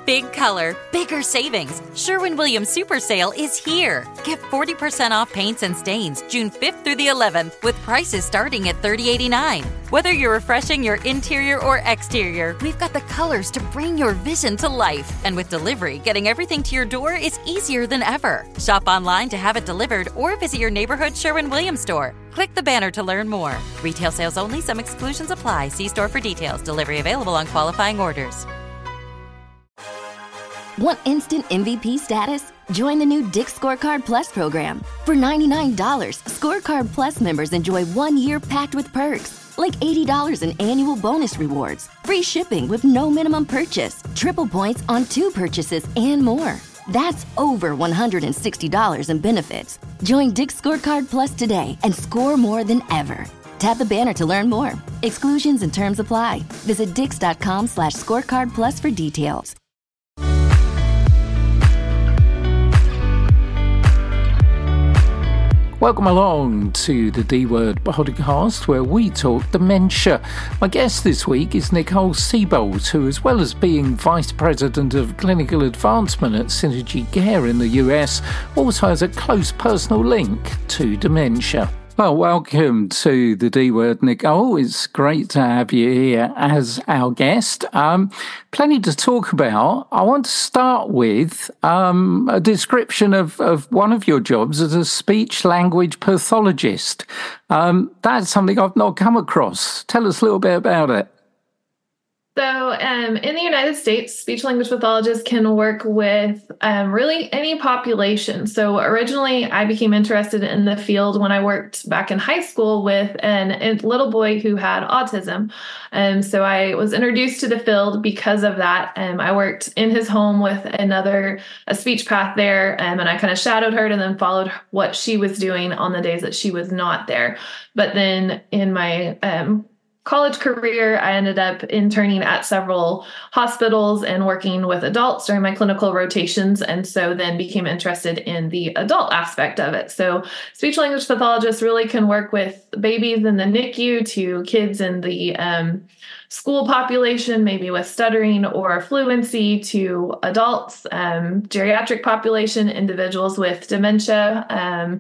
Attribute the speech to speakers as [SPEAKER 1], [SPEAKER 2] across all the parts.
[SPEAKER 1] Big color, bigger savings. Sherwin-Williams Super Sale is here. Get 40% off paints and stains June 5th through the 11th with prices starting at $30.89. Whether you're refreshing your interior or exterior, we've got the colors to bring your vision to life. And with delivery, getting everything to your door is easier than ever. Shop online to have it delivered or visit your neighborhood Sherwin-Williams store. Click the banner to learn more. Retail sales only. Some exclusions apply. See store for details. Delivery available on qualifying orders.
[SPEAKER 2] Want instant MVP status? Join the new Dick's Scorecard Plus program. For $99, Scorecard Plus members enjoy 1 year packed with perks, like $80 in annual bonus rewards, free shipping with no minimum purchase, triple points on 2 purchases, and more. That's over $160 in benefits. Join Dick's Scorecard Plus today and score more than ever. Tap the banner to learn more. Exclusions and terms apply. Visit dix.com/scorecard plus for details.
[SPEAKER 3] Welcome along to the D-Word podcast, where we talk dementia. My guest this week is Nicole Seebold, who, as well as being Vice President of Clinical Advancement at Synergy Care in the US, also has a close personal link to dementia. Well, welcome to the D-Word, Nicole. It's great to have you here as our guest. Plenty to talk about. I want to start with a description of one of your jobs as a speech-language pathologist. That's something I've not come across. Tell us a little bit about it.
[SPEAKER 4] So in the United States, speech-language pathologists can work with really any population. So originally, I became interested in the field when I worked back in high school with a little boy who had autism. So I was introduced to the field because of that. I worked in his home with a speech path there, and I kind of shadowed her and then followed what she was doing on the days that she was not there. But then in my college career, I ended up interning at several hospitals and working with adults during my clinical rotations, and so then became interested in the adult aspect of it. So speech language pathologists really can work with babies in the NICU to kids in the school population, maybe with stuttering or fluency, to adults, geriatric population, individuals with dementia,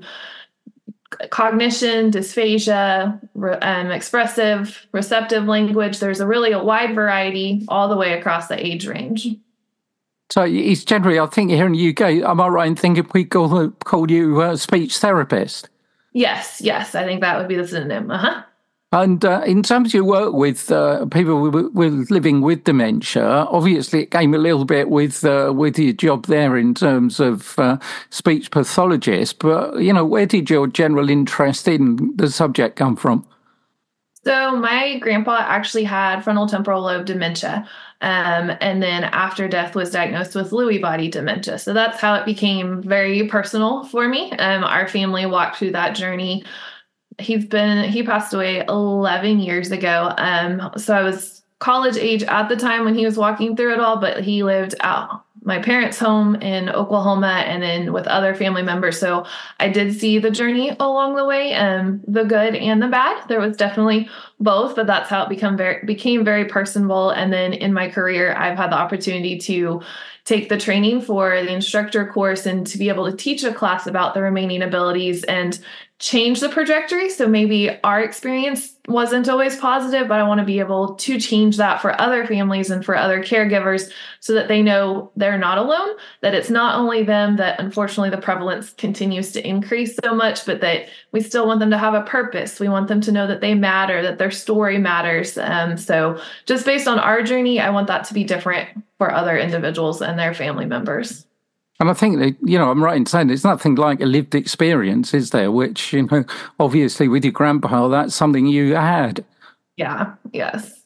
[SPEAKER 4] cognition, dysphagia, expressive, receptive language. There's a wide variety all the way across the age range.
[SPEAKER 3] So it's generally, I think here in the UK, am I right in thinking we call you a speech therapist?
[SPEAKER 4] Yes, I think that would be the synonym.
[SPEAKER 3] And in terms of your work with people with living with dementia, obviously it came a little bit with your job there in terms of speech pathologist. But, where did your general interest in the subject come from?
[SPEAKER 4] So my grandpa actually had frontal temporal lobe dementia. And then after death was diagnosed with Lewy body dementia. So that's how it became very personal for me. Our family walked through that journey. He passed away 11 years ago. So I was college age at the time when he was walking through it all, but he lived out my parents' home in Oklahoma and then with other family members. So I did see the journey along the way, the good and the bad. There was definitely both, but that's how it became very personable. And then in my career, I've had the opportunity to take the training for the instructor course and to be able to teach a class about the remaining abilities and change the trajectory. So maybe our experience wasn't always positive, but I want to be able to change that for other families and for other caregivers so that they know they're not alone, that it's not only them, that unfortunately the prevalence continues to increase so much, but that we still want them to have a purpose. We want them to know that they matter, that their story matters. So just based on our journey, I want that to be different for other individuals and their family members.
[SPEAKER 3] And I think that, I'm right in saying there's nothing like a lived experience, is there? Which, obviously with your grandpa, that's something you had.
[SPEAKER 4] Yeah, yes.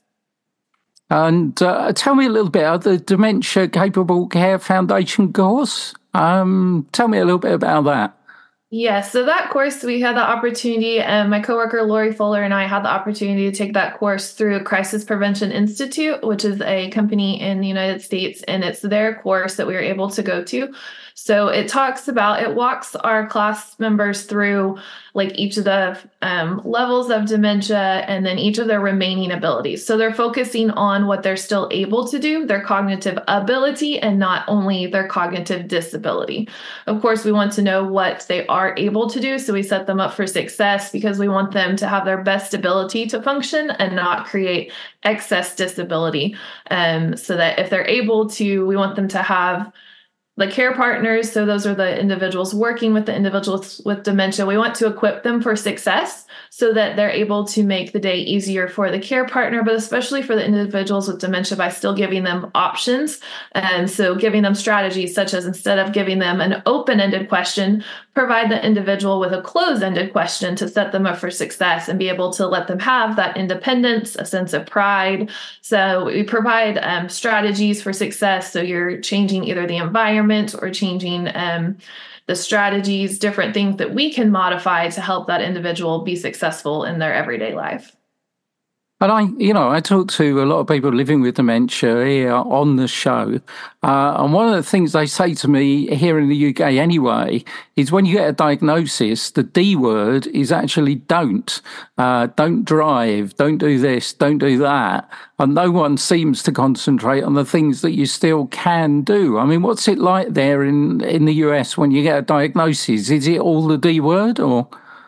[SPEAKER 3] And tell me a little bit about the Dementia Capable Care Foundation course. Tell me a little bit about that.
[SPEAKER 4] Yes, so that course, we had the opportunity, my coworker Lori Fuller and I had the opportunity to take that course through Crisis Prevention Institute, which is a company in the United States, and it's their course that we were able to go to. So it walks our class members through like each of the levels of dementia and then each of their remaining abilities. So they're focusing on what they're still able to do, their cognitive ability, and not only their cognitive disability. Of course, we want to know what they are able to do. So we set them up for success because we want them to have their best ability to function and not create excess disability. So that if they're able to, we want them to have the care partners. So those are the individuals working with the individuals with dementia. We want to equip them for success so that they're able to make the day easier for the care partner, but especially for the individuals with dementia by still giving them options. And so giving them strategies such as, instead of giving them an open-ended question, provide the individual with a closed-ended question to set them up for success and be able to let them have that independence, a sense of pride. So we provide strategies for success. So you're changing either the environment or changing the strategies, different things that we can modify to help that individual be successful in their everyday life.
[SPEAKER 3] And I talk to a lot of people living with dementia here on the show. And one of the things they say to me here in the UK anyway, is when you get a diagnosis, the D word is actually don't. Don't drive, don't do this, don't do that. And no one seems to concentrate on the things that you still can do. I mean, what's it like there in the US when you get a diagnosis? Is it all the D word or?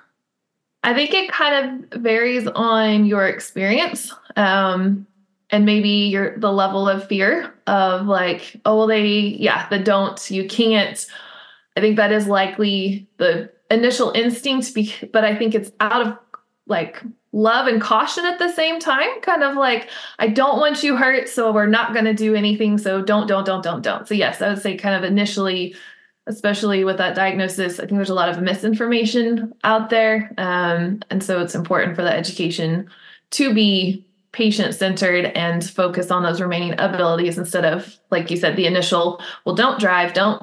[SPEAKER 4] I think it kind of varies on your experience, and maybe the level of fear of like, oh, well, the don't, you can't. I think that is likely the initial instinct, but I think it's out of like love and caution at the same time, kind of like, I don't want you hurt, so we're not going to do anything. So don't. So yes, I would say kind of initially, especially with that diagnosis, I think there's a lot of misinformation out there. And so it's important for the education to be patient-centered and focus on those remaining abilities instead of, like you said, the initial, well, don't drive, don't.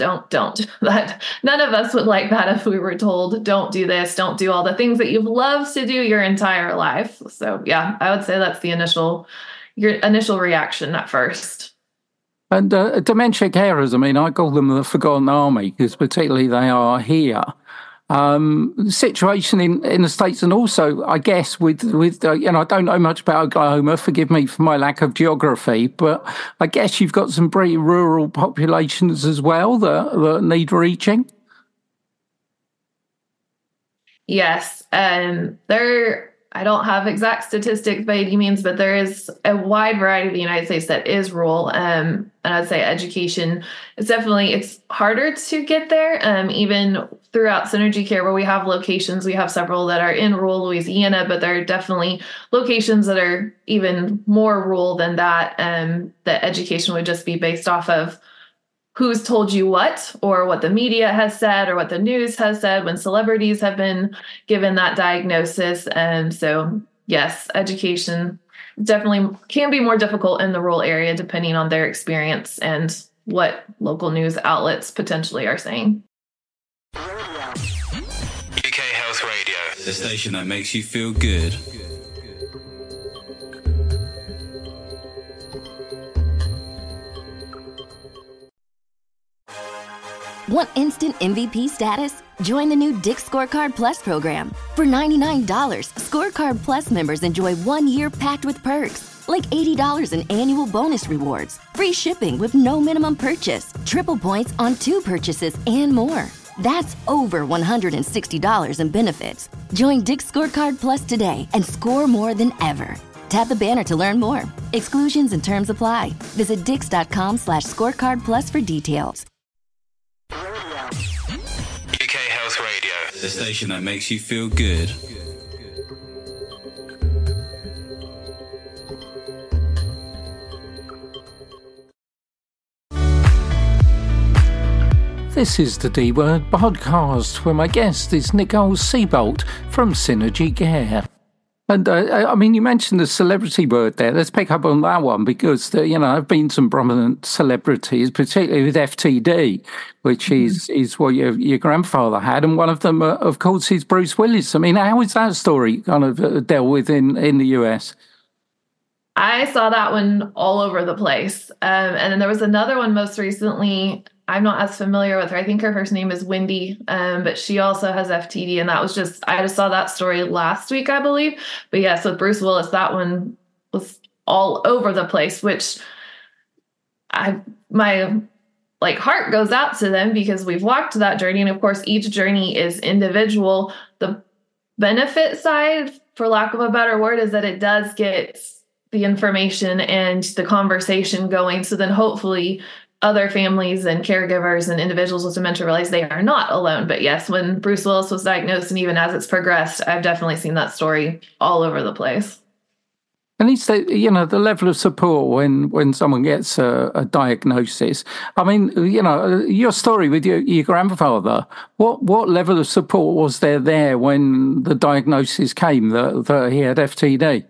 [SPEAKER 4] That none of us would like that if we were told, don't do this, don't do all the things that you've loved to do your entire life. So yeah, I would say that's your initial reaction at first.
[SPEAKER 3] And dementia carers, I mean, I call them the forgotten army because particularly they are here. Situation in the States, and also, I guess, with I don't know much about Oklahoma, forgive me for my lack of geography, but I guess you've got some pretty rural populations as well that need reaching. Yes,
[SPEAKER 4] I don't have exact statistics by any means, but there is a wide variety of the United States that is rural. And I'd say education is it's harder to get there. Even throughout Synergy Care, where we have locations, we have several that are in rural Louisiana, but there are definitely locations that are even more rural than that. The education would just be based off of who's told you what, or what the media has said, or what the news has said when celebrities have been given that diagnosis. And so, yes, education definitely can be more difficult in the rural area, depending on their experience and what local news outlets potentially are saying.
[SPEAKER 5] UK Health Radio, the station that makes you feel good.
[SPEAKER 2] Want instant MVP status? Join the new Dick's Scorecard Plus program. For $99, Scorecard Plus members enjoy 1 year packed with perks, like $80 in annual bonus rewards, free shipping with no minimum purchase, triple points on 2 purchases, and more. That's over $160 in benefits. Join Dick's Scorecard Plus today and score more than ever. Tap the banner to learn more. Exclusions and terms apply. Visit dix.com/scorecard plus for details.
[SPEAKER 5] UK Health Radio, the station that makes you feel good.
[SPEAKER 3] This is the D Word podcast, where my guest is Nicole Seabolt from Synergy Care. And I mean, you mentioned the celebrity word there. Let's pick up on that one because, there have been some prominent celebrities, particularly with FTD, which is what your grandfather had. And one of them, of course, is Bruce Willis. I mean, how is that story kind of dealt with in the US?
[SPEAKER 4] I saw that one all over the place. And then there was another one most recently. I'm not as familiar with her. I think her first name is Wendy, but she also has FTD. And I just saw that story last week, I believe. But yes, with Bruce Willis, that one was all over the place, which my heart goes out to them because we've walked that journey. And of course, each journey is individual. The benefit side, for lack of a better word, is that it does get the information and the conversation going. So then hopefully other families and caregivers and individuals with dementia realize they are not alone. But yes, when Bruce Willis was diagnosed and even as it's progressed, I've definitely seen that story all over the place.
[SPEAKER 3] And it's the level of support when someone gets a diagnosis. I mean, your story with your grandfather, what level of support was there when the diagnosis came that he had FTD?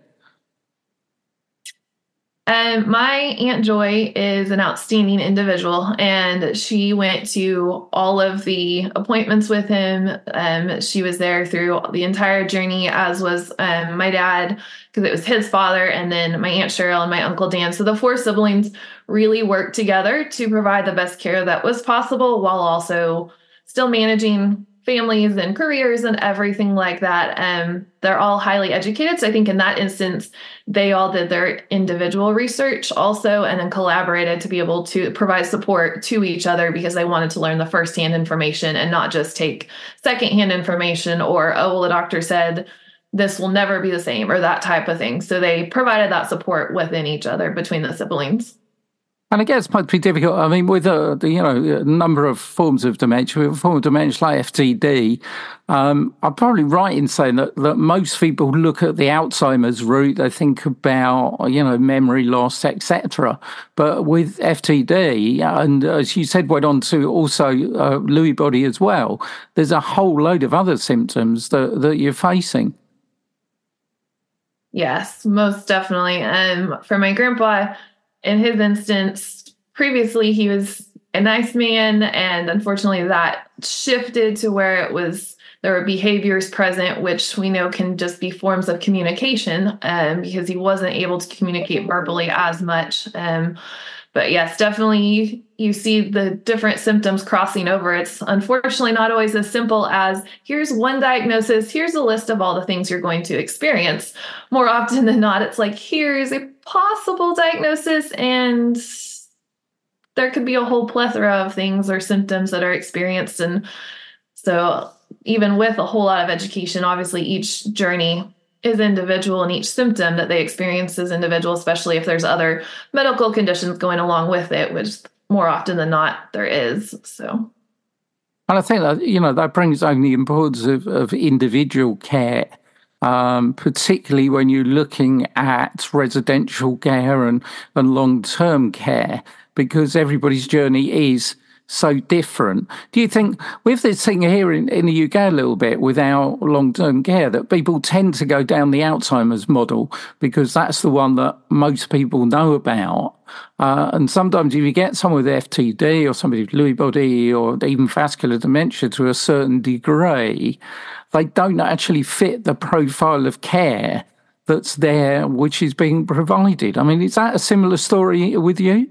[SPEAKER 4] My Aunt Joy is an outstanding individual, and she went to all of the appointments with him. She was there through the entire journey, as was my dad, because it was his father, and then my Aunt Cheryl and my Uncle Dan. So the 4 siblings really worked together to provide the best care that was possible while also still managing families and careers and everything like that. They're all highly educated. So I think in that instance, they all did their individual research also and then collaborated to be able to provide support to each other because they wanted to learn the firsthand information and not just take secondhand information or, oh, well, the doctor said this will never be the same or that type of thing. So they provided that support within each other between the siblings.
[SPEAKER 3] And I guess it might be difficult. I mean, with a number of forms of dementia, with a form of dementia like FTD, I'm probably right in saying that most people look at the Alzheimer's route. They think about memory loss, etc. But with FTD, and as you said, went on to also Lewy body as well. There's a whole load of other symptoms that you're facing.
[SPEAKER 4] Yes, most definitely. For my grandpa, in his instance, previously he was a nice man, and unfortunately that shifted to where there were behaviors present, which we know can just be forms of communication, because he wasn't able to communicate verbally as much. But yes, definitely you see the different symptoms crossing over. It's unfortunately not always as simple as here's one diagnosis, here's a list of all the things you're going to experience. More often than not, it's like, here's a possible diagnosis, and there could be a whole plethora of things or symptoms that are experienced. And so even with a whole lot of education, obviously each journey is individual and each symptom that they experience is individual, especially if there's other medical conditions going along with it, which more often than not there is. So.
[SPEAKER 3] And I think that, that brings home the importance of individual care, particularly when you're looking at residential care and long-term care, because everybody's journey is so different. Do you think, with this thing here in the UK a little bit, with our long-term care, that people tend to go down the Alzheimer's model because that's the one that most people know about? And sometimes if you get someone with FTD or somebody with Lewy body or even vascular dementia to a certain degree, they don't actually fit the profile of care that's there, which is being provided. I mean, is that a similar story with you?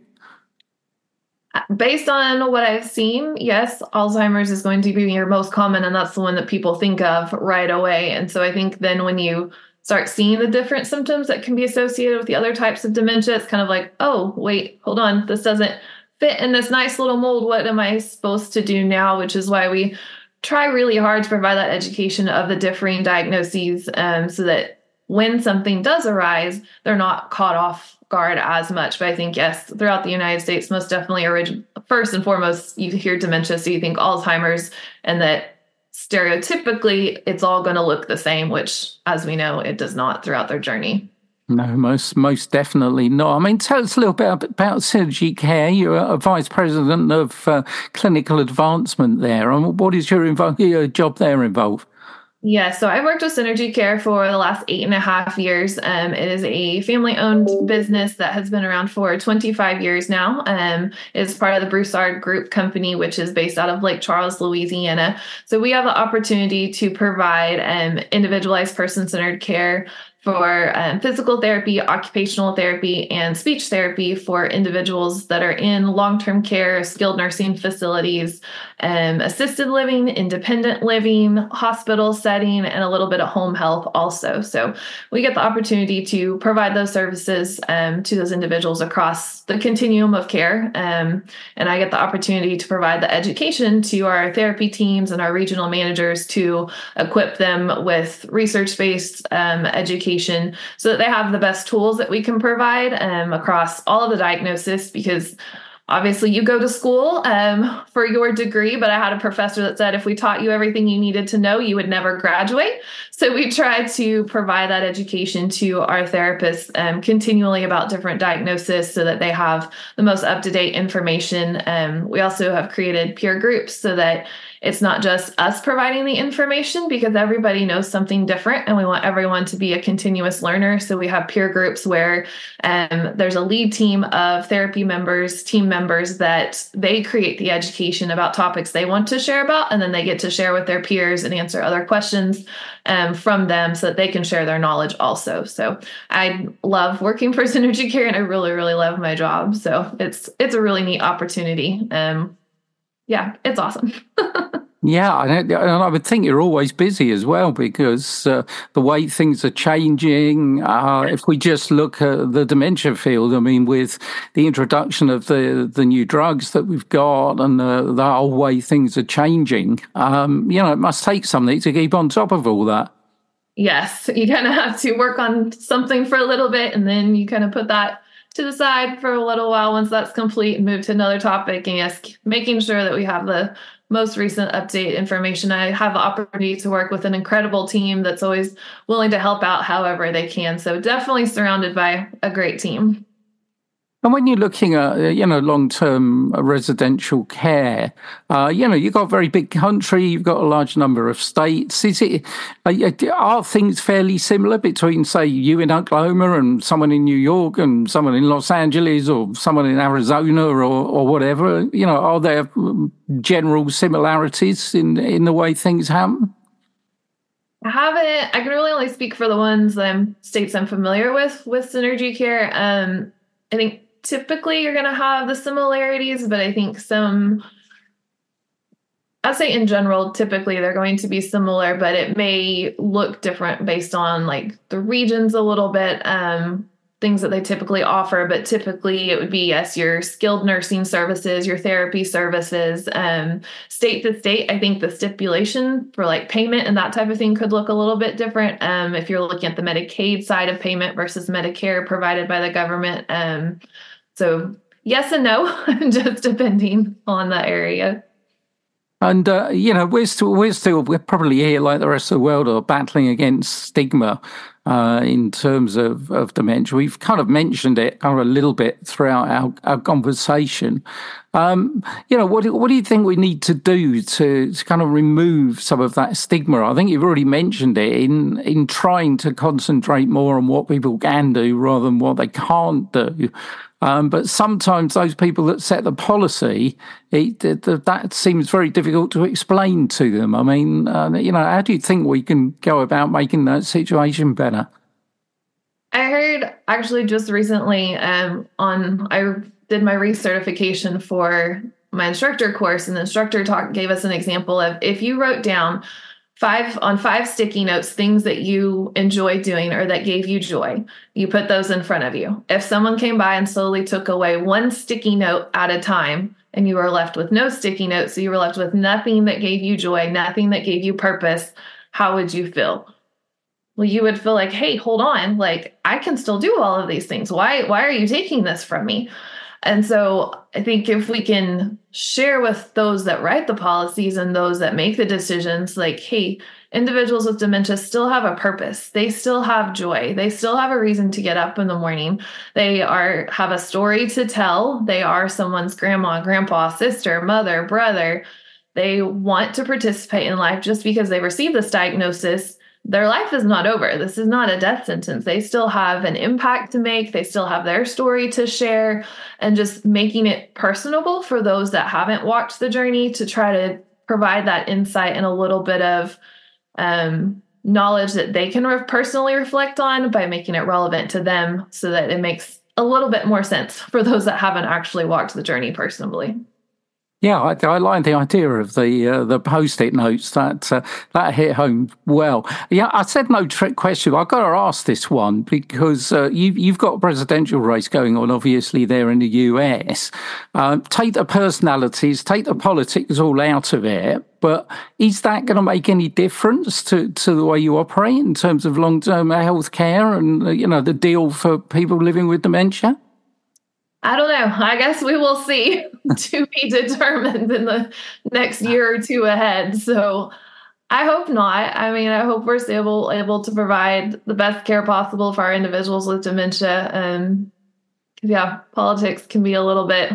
[SPEAKER 4] Based on what I've seen, yes, Alzheimer's is going to be your most common, and that's the one that people think of right away. And so I think then when you start seeing the different symptoms that can be associated with the other types of dementia, it's kind of like, oh, wait, hold on, this doesn't fit in this nice little mold. What am I supposed to do now? Which is why we try really hard to provide that education of the differing diagnoses, so that when something does arise, they're not caught off guard as much. But I think, yes, throughout the United States, most definitely, first and foremost, you hear dementia, so you think Alzheimer's, and that stereotypically it's all going to look the same, which, as we know, it does not throughout their journey.
[SPEAKER 3] No, most definitely not. I mean, tell us a little bit about Synergy Care. You're a vice president of clinical advancement there. And what is your job there involved?
[SPEAKER 4] Yeah, so I worked with Synergy Care for the last 8.5 years. It is a family-owned business that has been around for 25 years now. It is part of the Broussard Group company, which is based out of Lake Charles, Louisiana. So we have the opportunity to provide individualized person-centered care for physical therapy, occupational therapy, and speech therapy for individuals that are in long-term care, skilled nursing facilities, assisted living, independent living, hospital setting, and a little bit of home health also. So we get the opportunity to provide those services to those individuals across the continuum of care. And I get the opportunity to provide the education to our therapy teams and our regional managers to equip them with research-based education so that they have the best tools that we can provide across all of the diagnosis, because obviously you go to school for your degree, but I had a professor that said if we taught you everything you needed to know, you would never graduate. So we try to provide that education to our therapists continually about different diagnoses so that they have the most up-to-date information. We also have created peer groups so that it's not just us providing the information, because everybody knows something different and we want everyone to be a continuous learner. So we have peer groups where there's a lead team of therapy members, team members, that they create the education about topics they want to share about, and then they get to share with their peers and answer other questions from them so that they can share their knowledge also. So I love working for Synergy Care, and I really, really love my job. So it's a really neat opportunity. Yeah, it's awesome.
[SPEAKER 3] Yeah, and I would think you're always busy as well, because the way things are changing, if we just look at the dementia field, I mean, with the introduction of the new drugs that we've got and the whole way things are changing, it must take something to keep on top of all that.
[SPEAKER 4] Yes, you kind of have to work on something for a little bit, and then you kind of put that to the side for a little while once that's complete and move to another topic. And yes, making sure that we have the most recent update information. I have the opportunity to work with an incredible team that's always willing to help out however they can. So definitely surrounded by a great team.
[SPEAKER 3] And when you're looking at, long-term residential care, you've got a very big country, you've got a large number of states. Are things fairly similar between, say, you in Oklahoma and someone in New York and someone in Los Angeles or someone in Arizona or whatever? Are there general similarities in the way things happen?
[SPEAKER 4] I can really only speak for the ones states I'm familiar with Synergy Care. I think typically you're going to have the similarities, but I think I'd say in general, typically they're going to be similar, but it may look different based on like the regions a little bit, things that they typically offer. But typically it would be, yes, your skilled nursing services, your therapy services, state to state. I think the stipulation for like payment and that type of thing could look a little bit different if you're looking at the Medicaid side of payment versus Medicare provided by the government. So yes and no, just depending on the area.
[SPEAKER 3] And, we're probably here like the rest of the world are battling against stigma in terms of dementia. We've kind of mentioned it a little bit throughout our conversation. What do you think we need to do to kind of remove some of that stigma? I think you've already mentioned it in trying to concentrate more on what people can do rather than what they can't do. But sometimes those people that set the policy, that seems very difficult to explain to them. I mean, how do you think we can go about making that situation better?
[SPEAKER 4] I heard actually just recently I did my recertification for my instructor course, and the instructor gave us an example of if you wrote down 5 sticky notes, things that you enjoy doing or that gave you joy, you put those in front of you. If someone came by and slowly took away 1 sticky note at a time and you were left with no sticky notes, so you were left with nothing that gave you joy, nothing that gave you purpose, how would you feel? Well, you would feel like, hey, hold on, like I can still do all of these things. Why are you taking this from me? And so I think if we can share with those that write the policies and those that make the decisions, like, hey, individuals with dementia still have a purpose. They still have joy. They still have a reason to get up in the morning. They have a story to tell. They are someone's grandma, grandpa, sister, mother, brother. They want to participate in life. Just because they received this diagnosis, their life is not over. This is not a death sentence. They still have an impact to make. They still have their story to share, and just making it personable for those that haven't walked the journey to try to provide that insight and a little bit of knowledge that they can personally reflect on by making it relevant to them so that it makes a little bit more sense for those that haven't actually walked the journey personally.
[SPEAKER 3] Yeah, I like the idea of the Post-it notes. That hit home well. Yeah, I said no trick question. I've got to ask this one because you've got a presidential race going on, obviously, there in the US. Take the personalities, take the politics all out of it. But is that going to make any difference to the way you operate in terms of long-term health care and, the deal for people living with dementia?
[SPEAKER 4] I don't know. I guess we will see, to be determined in the next year or two ahead. So I hope not. I mean, I hope we're still able to provide the best care possible for our individuals with dementia. And politics can be a little bit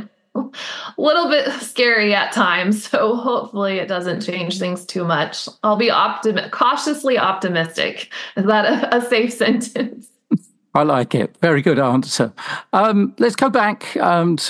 [SPEAKER 4] scary at times. So hopefully it doesn't change things too much. I'll be cautiously optimistic. Is that a safe sentence?
[SPEAKER 3] I like it. Very good answer. Let's go back did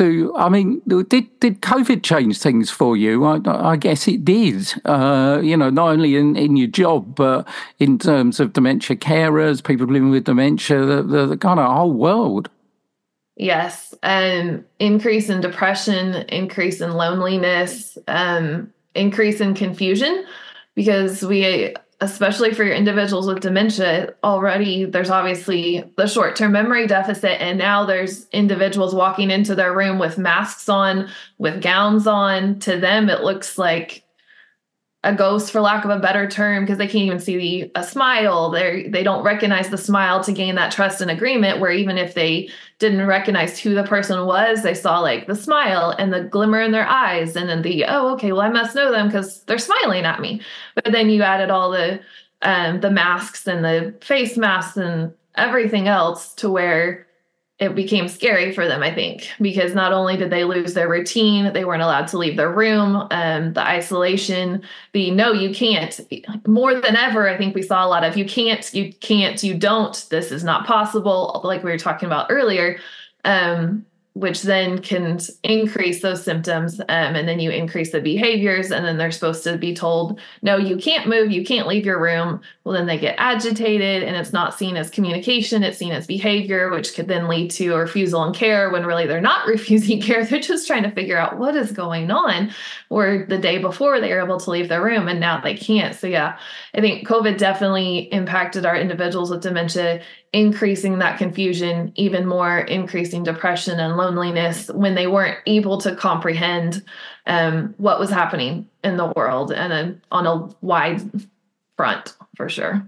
[SPEAKER 3] COVID change things for you? I guess it did, not only in your job, but in terms of dementia carers, people living with dementia, the kind of whole world.
[SPEAKER 4] Yes. Increase in depression, increase in loneliness, increase in confusion, because especially for your individuals with dementia, already there's obviously the short-term memory deficit, and now there's individuals walking into their room with masks on, with gowns on. To them, it looks like a ghost, for lack of a better term, because they can't even see a smile. They don't recognize the smile to gain that trust and agreement, where even if they didn't recognize who the person was, they saw like the smile and the glimmer in their eyes, and then I must know them because they're smiling at me. But then you added all the masks and the face masks and everything else to where it became scary for them, I think, because not only did they lose their routine, they weren't allowed to leave their room, the isolation, no, you can't. More than ever, I think we saw a lot of you can't, you don't, this is not possible, like we were talking about earlier, which then can increase those symptoms. And then you increase the behaviors, and then they're supposed to be told, no, you can't move, you can't leave your room. Well, then they get agitated, and it's not seen as communication, it's seen as behavior, which could then lead to a refusal in care, when really they're not refusing care. They're just trying to figure out what is going on, or the day before they were able to leave their room and now they can't. So I think COVID definitely impacted our individuals with dementia, increasing that confusion even more, increasing depression and loneliness when they weren't able to comprehend what was happening in the world, and on a wide front, for sure.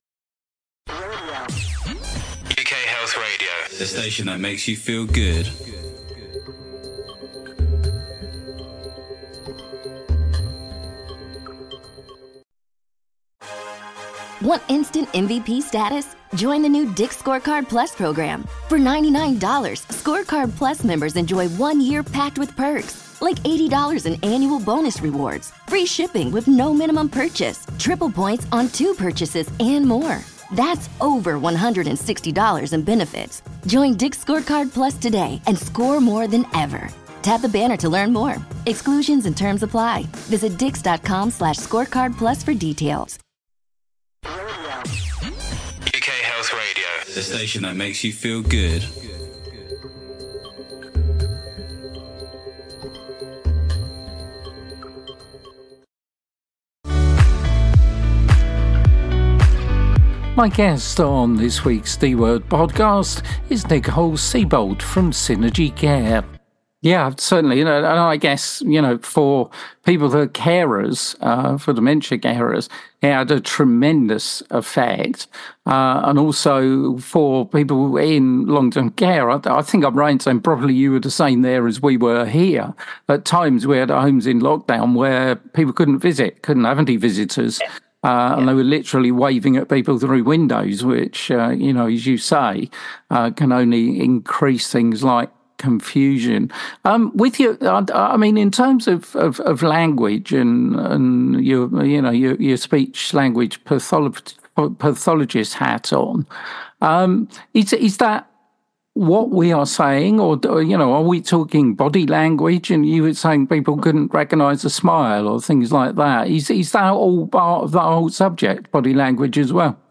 [SPEAKER 5] UK Health Radio, the station that makes you feel good.
[SPEAKER 2] Want instant MVP status? Join the new Dick's Scorecard Plus program. For $99, Scorecard Plus members enjoy 1 year packed with perks, like $80 in annual bonus rewards, free shipping with no minimum purchase, triple points on 2 purchases, and more. That's over $160 in benefits. Join Dick's Scorecard Plus today and score more than ever. Tap the banner to learn more. Exclusions and terms apply. Visit dix.com/scorecard plus for details.
[SPEAKER 5] UK Health Radio, the station that makes you feel good.
[SPEAKER 3] My guest on this week's D-Word podcast is Nicole Seibold from Synergy Care. Yeah, certainly. And I guess, for people that are carers, for dementia carers, it had a tremendous effect. And also for people in long-term care, I think I'm right in saying probably you were the same there as we were here. At times we had homes in lockdown where people couldn't have any visitors. And they were literally waving at people through windows, which, as you say, can only increase things like confusion. With you, in terms of language and your speech language pathologist hat on, is that what we are saying, or are we talking body language? And you were saying people couldn't recognise a smile or things like that. Is that all part of the whole subject, body language as well?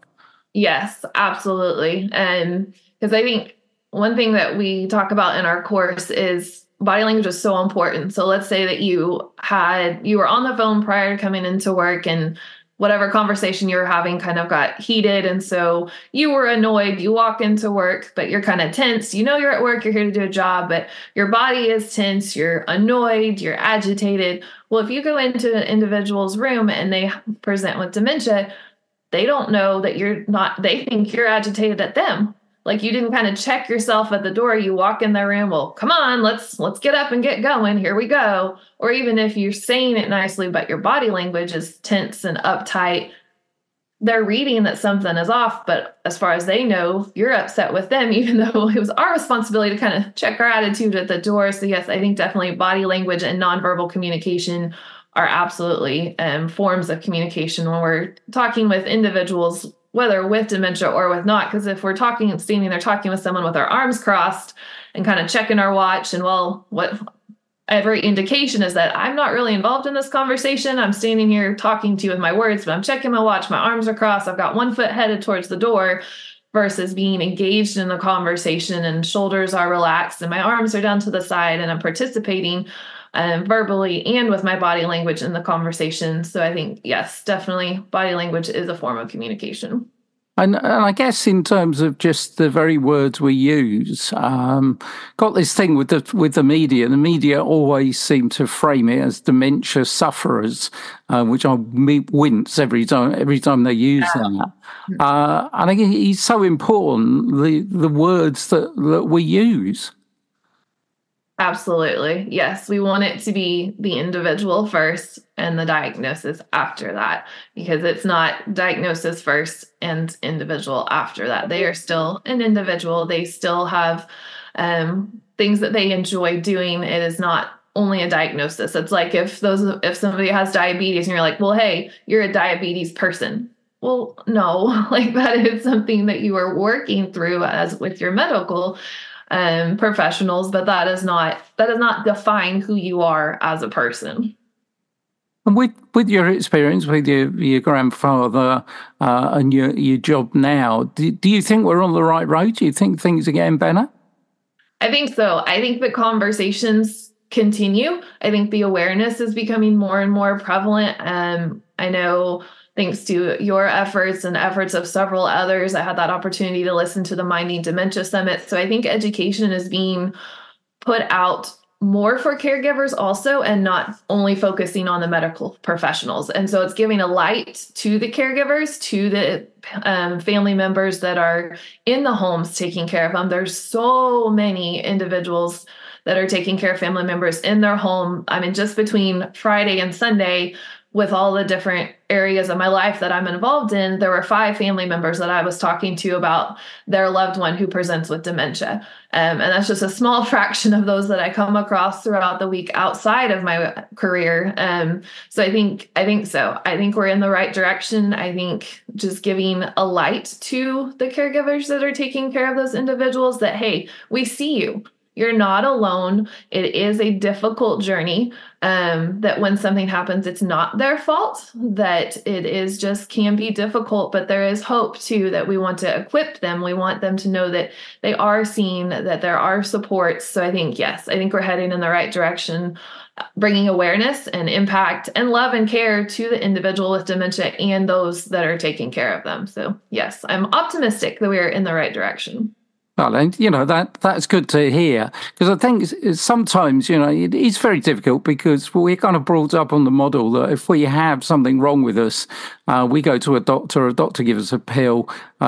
[SPEAKER 4] Yes, absolutely. And because I think one thing that we talk about in our course is body language is so important. So let's say that you were on the phone prior to coming into work, and whatever conversation you were having kind of got heated. And so you were annoyed. You walk into work, but you're kind of tense. You know you're at work, you're here to do a job, but your body is tense, you're annoyed, you're agitated. Well, if you go into an individual's room and they present with dementia, they don't know that you're not, they think you're agitated at them. Like you didn't kind of check yourself at the door. You walk in their room, well, come on, let's get up and get going. Here we go. Or even if you're saying it nicely, but your body language is tense and uptight, they're reading that something is off. But as far as they know, you're upset with them, even though it was our responsibility to kind of check our attitude at the door. So yes, I think definitely body language and nonverbal communication are absolutely forms of communication when we're talking with individuals, whether with dementia or with not. Because if we're standing there talking with someone with our arms crossed and kind of checking our watch, and well, what every indication is that I'm not really involved in this conversation. I'm standing here talking to you with my words, but I'm checking my watch. My arms are crossed. I've got one foot headed towards the door versus being engaged in the conversation and shoulders are relaxed and my arms are down to the side and I'm participating verbally and with my body language in the conversation. So I think, yes, definitely body language is a form of communication.
[SPEAKER 3] And I guess in terms of just the very words we use, got this thing with the media. The media always seem to frame it as dementia sufferers, which I wince every time they use that. And I think it's so important, the words that we use.
[SPEAKER 4] Absolutely. Yes. We want it to be the individual first and the diagnosis after that, because it's not diagnosis first and individual after that. They are still an individual. They still have things that they enjoy doing. It is not only a diagnosis. It's like if somebody has diabetes and you're like, well, hey, you're a diabetes person. Well, no, like that is something that you are working through as with your medical professionals, but that does not define who you are as a person.
[SPEAKER 3] And with your experience with your grandfather and your job now, do you think we're on the right road? Do you think things are getting better?
[SPEAKER 4] I think so. I think the conversations continue. I think the awareness is becoming more and more prevalent. I know, thanks to your efforts and efforts of several others, I had that opportunity to listen to the Minding Dementia Summit. So I think education is being put out more for caregivers also, and not only focusing on the medical professionals. And so it's giving a light to the caregivers, to the family members that are in the homes taking care of them. There's so many individuals that are taking care of family members in their home. I mean, just between Friday and Sunday, with all the different areas of my life that I'm involved in, there were 5 family members that I was talking to about their loved one who presents with dementia. And that's just a small fraction of those that I come across throughout the week outside of my career. So I think so. I think we're in the right direction. I think just giving a light to the caregivers that are taking care of those individuals that, hey, we see you. You're not alone. It is a difficult journey, that when something happens, it's not their fault, that it is just can be difficult, but there is hope too, that we want to equip them. We want them to know that they are seen, that there are supports. So I think, yes, I think we're heading in the right direction, bringing awareness and impact and love and care to the individual with dementia and those that are taking care of them. So yes, I'm optimistic that we're in the right direction.
[SPEAKER 3] Well, and that's good to hear, because I think sometimes it is very difficult, because we're kind of brought up on the model that if we have something wrong with us, we go to a doctor gives us a pill,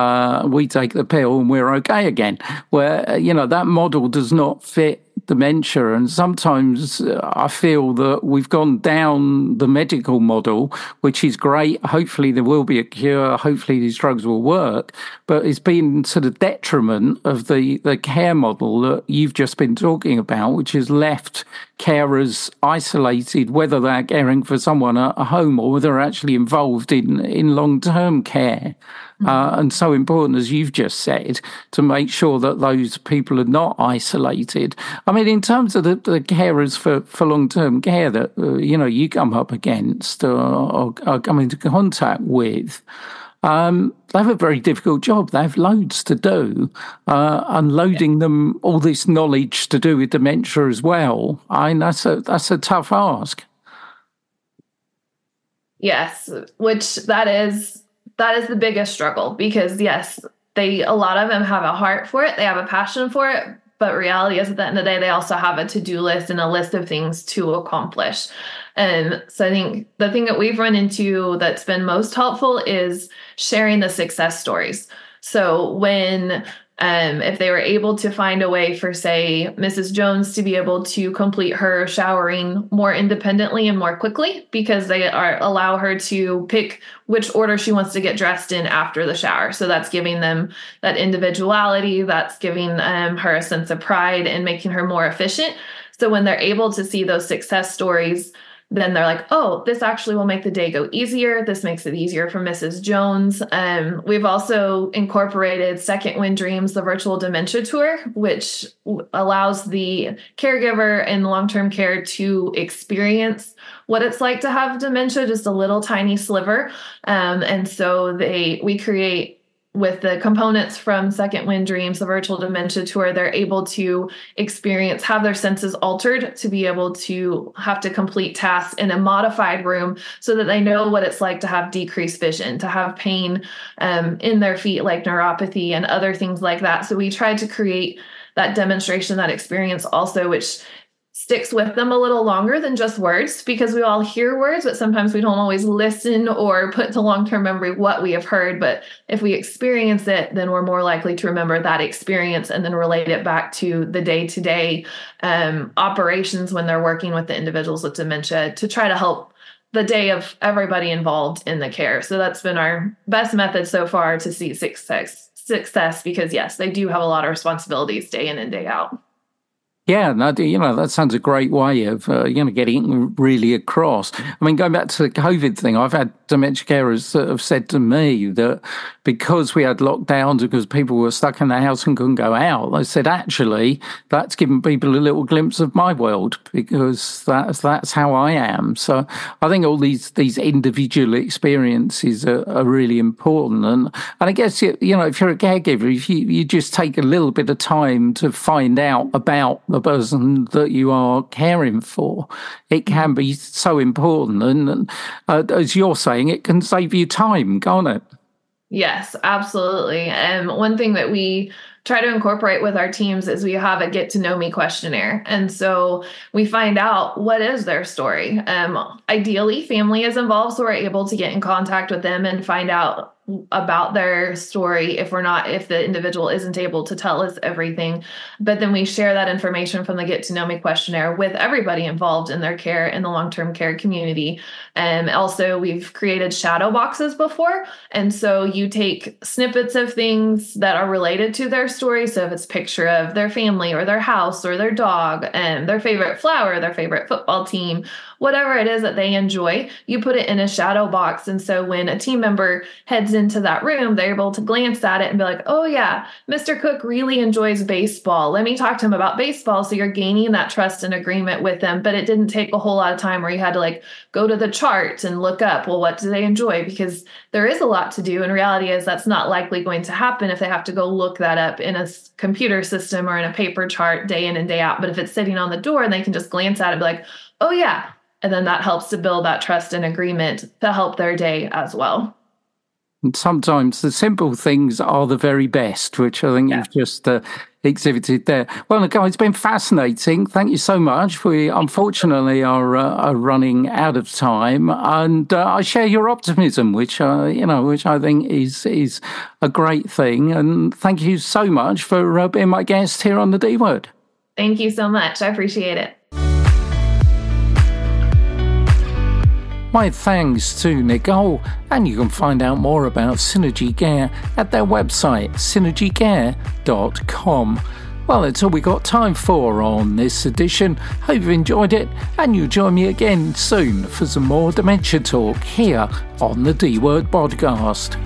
[SPEAKER 3] we take the pill and we're okay again. Where that model does not fit dementia, and sometimes I feel that we've gone down the medical model, which is great. Hopefully there will be a cure, hopefully these drugs will work, but it's been to the detriment of the care model that you've just been talking about, which has left carers isolated, whether they're caring for someone at home or whether they're actually involved in long-term care. And so important, as you've just said, to make sure that those people are not isolated. I mean, in terms of the carers for long-term care that, you come up against or come into contact with, they have a very difficult job. They have loads to do, unloading them all this knowledge to do with dementia as well. That's a tough ask.
[SPEAKER 4] Yes, which that is the biggest struggle, because yes, a lot of them have a heart for it, they have a passion for it, but reality is at the end of the day, they also have a to-do list and a list of things to accomplish. And so I think the thing that we've run into that's been most helpful is sharing the success stories. So when if they were able to find a way for, say, Mrs. Jones to be able to complete her showering more independently and more quickly, because they allow her to pick which order she wants to get dressed in after the shower. So that's giving them that individuality, that's giving her a sense of pride and making her more efficient. So when they're able to see those success stories, then they're like, oh, this actually will make the day go easier. This makes it easier for Mrs. Jones. We've also incorporated Second Wind Dreams, the virtual dementia tour, which allows the caregiver in long-term care to experience what it's like to have dementia, just a little tiny sliver. And so we create, with the components from Second Wind Dreams, the virtual dementia tour, they're able to have their senses altered to be able to have to complete tasks in a modified room, so that they know what it's like to have decreased vision, to have pain in their feet, like neuropathy and other things like that. So we tried to create that demonstration, that experience also, which sticks with them a little longer than just words, because we all hear words, but sometimes we don't always listen or put to long-term memory what we have heard. But if we experience it, then we're more likely to remember that experience and then relate it back to the day-to-day operations when they're working with the individuals with dementia, to try to help the day of everybody involved in the care. So that's been our best method so far to see success, because yes, they do have a lot of responsibilities day in and day out.
[SPEAKER 3] Yeah, no, that sounds a great way of, getting really across. I mean, going back to the COVID thing, I've had dementia carers that have said to me that because we had lockdowns, because people were stuck in the house and couldn't go out, they said, actually, that's given people a little glimpse of my world, because that's how I am. So I think all these individual experiences are really important. And I guess, if you're a caregiver, if you just take a little bit of time to find out about the person that you are caring for, it can be so important. And as you're saying, it can save you time, can't it?
[SPEAKER 4] Yes, absolutely. And one thing that we try to incorporate with our teams is we have a get to know me questionnaire. And so we find out what is their story. Ideally, family is involved, so we're able to get in contact with them and find out about their story if the individual isn't able to tell us everything. But then we share that information from the Get to Know Me questionnaire with everybody involved in their care in the long-term care community. And also we've created shadow boxes before. And so you take snippets of things that are related to their story. So if it's a picture of their family or their house or their dog and their favorite flower, their favorite football team, whatever it is that they enjoy, you put it in a shadow box. And so when a team member heads into that room, they're able to glance at it and be like, oh yeah, Mr. Cook really enjoys baseball. Let me talk to him about baseball. So you're gaining that trust and agreement with them. But it didn't take a whole lot of time where you had to go to the chart and look up, well, what do they enjoy? Because there is a lot to do. And reality is that's not likely going to happen if they have to go look that up in a computer system or in a paper chart day in and day out. But if it's sitting on the door and they can just glance at it and be like, oh yeah. And then that helps to build that trust and agreement to help their day as well.
[SPEAKER 3] And sometimes the simple things are the very best, which I think you've just exhibited there. Well, guys, it's been fascinating. Thank you so much. We unfortunately are running out of time, and I share your optimism, which I think is a great thing. And thank you so much for being my guest here on the D Word.
[SPEAKER 4] Thank you so much. I appreciate it.
[SPEAKER 3] My thanks to Nicole, and you can find out more about Synergy Care at their website, synergycare.com. Well, that's all we got time for on this edition. Hope you've enjoyed it, and you'll join me again soon for some more dementia talk here on the D Word podcast.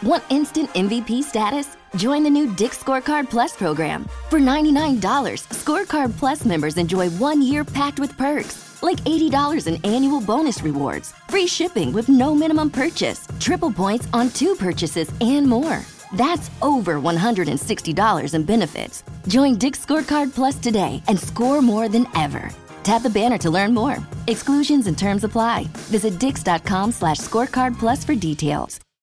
[SPEAKER 2] Want instant MVP status? Join the new Dick's Scorecard Plus program. For $99, Scorecard Plus members enjoy 1 year packed with perks, like $80 in annual bonus rewards, free shipping with no minimum purchase, triple points on 2 purchases, and more. That's over $160 in benefits. Join Dick's Scorecard Plus today and score more than ever. Tap the banner to learn more. Exclusions and terms apply. Visit dix.com/scorecard plus for details.